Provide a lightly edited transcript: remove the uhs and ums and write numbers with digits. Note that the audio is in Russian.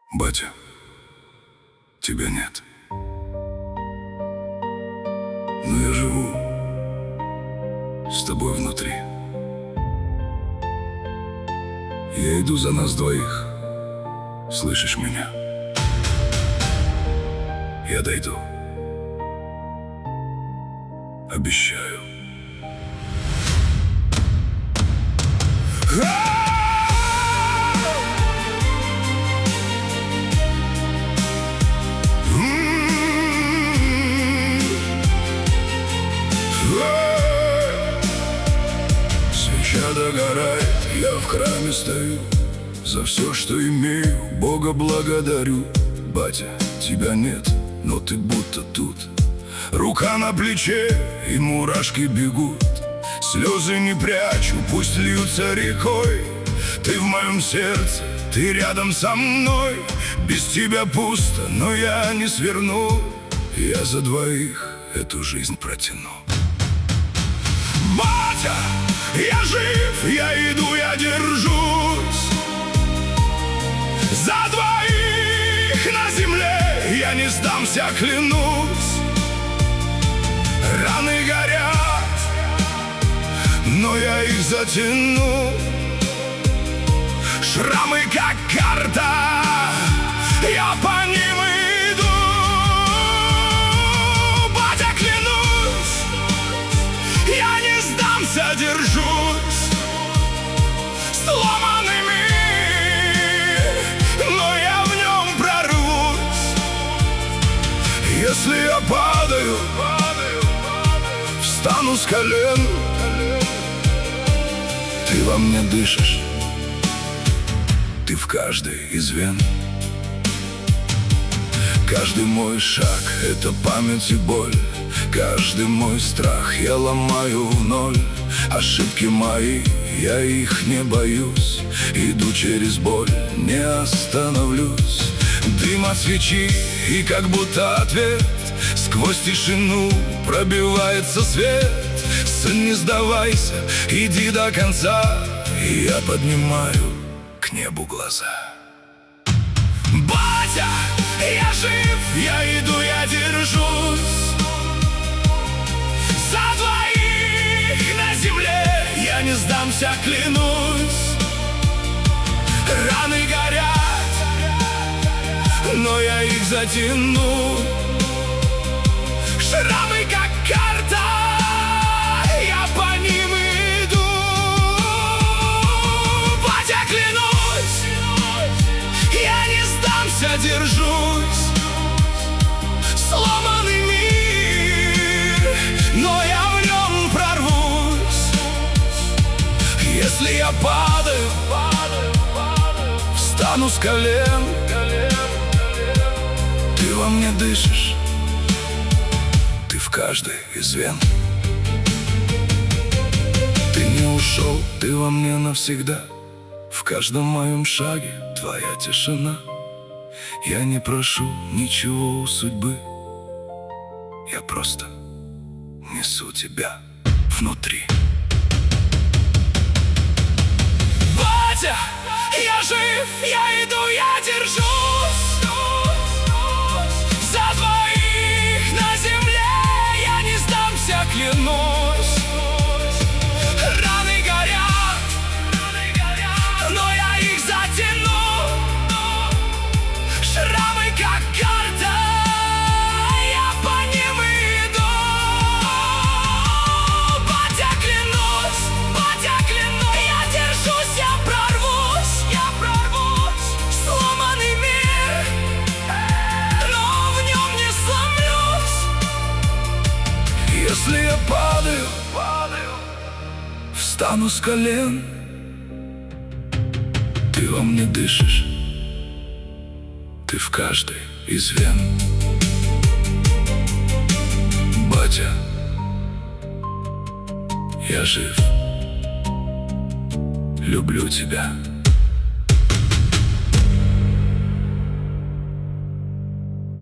Батя, тебя нет. Но я живу с тобой внутри. Я иду за нас двоих. Слышишь меня? Я дойду. Обещаю. Свеча догорает, я в храме стою. За все, что имею, Бога благодарю. Батя, тебя нет, но ты будто тут. Рука на плече, и мурашки бегут. Слезы не прячу, пусть льются рекой. Ты в моем сердце, ты рядом со мной. Без тебя пусто, но я не сверну. Я за двоих эту жизнь протяну. Батя, я жив, я иду, я держусь. За двоих на земле я не сдамся, клянусь. Раны горят, но я их затяну. Шрамы как карта, я по ним иду. Батя, клянусь, я не сдамся, держусь. Сломанный мир, но я в нем прорвусь. Если я падаю, встану с колен. Ты во мне дышишь, ты в каждой из вен. Каждый мой шаг — это память и боль. Каждый мой страх я ломаю в ноль. Ошибки мои, я их не боюсь. Иду через боль, не остановлюсь. Дым от свечи и как будто ответ. Сквозь тишину пробивается свет. Сын, не сдавайся, иди до конца. И я поднимаю к небу глаза. Батя, я жив, я иду, я держусь. За двоих на земле я не сдамся, клянусь. Раны горят, но я их затяну. Шрамы как карта, я по ним иду. Батя, клянусь, я не сдамся, держусь. Сломанный мир, но я в нем прорвусь. Если я падаю, встану с колен. Ты во мне дышишь, ты в каждой из вен. Ты не ушел, ты во мне навсегда. В каждом моем шаге твоя тишина. Я не прошу ничего у судьбы. Я просто несу тебя внутри. Батя, я жив, я иду, я держусь. За двоих на земле я не сдамся, клянусь. Раны горят, но я их затяну. Шрамы как карта, я по ним иду. Батя, клянусь, я держусь, я прорвусь. Сломанный мир, но в нем не сломлюсь. Если я падаю, встану с колен. Ты во мне дышишь, ты в каждой из вен. Батя, я жив, люблю тебя.